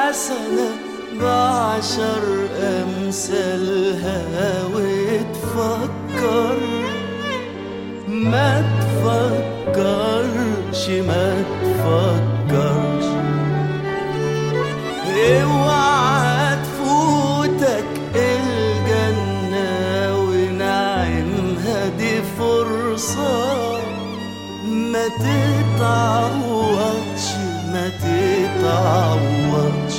حسنة ب10 أمثالها وتفكر، ما تفكرش ما تفكرش. اوعى تفوتك الجنة ونعيمها، دي فرصة ما تتعوضش ما تتعوضش.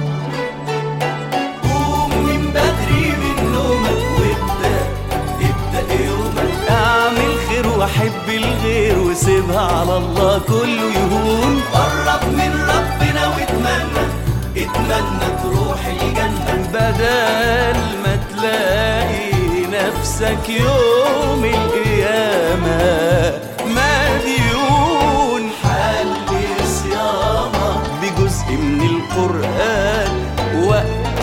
قوم من بدري من نومك وابدأ يومك، اعمل خير وحب الغير وسيبها على الله كله يهون. قرب من ربنا واتمنى تروح الجنة، بدل ما تلاقي نفسك يوم القيامة مديون. حل صيامك بجزء من القرآن وقت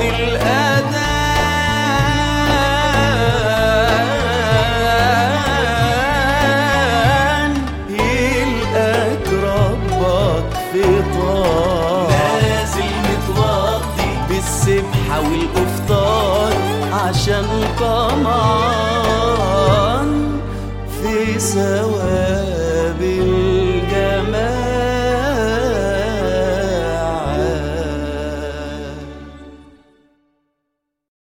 الأذان، يلقاك ربك في طاعة، نازل متوضي بالسبحة والإفطار عشان طمعان في سوا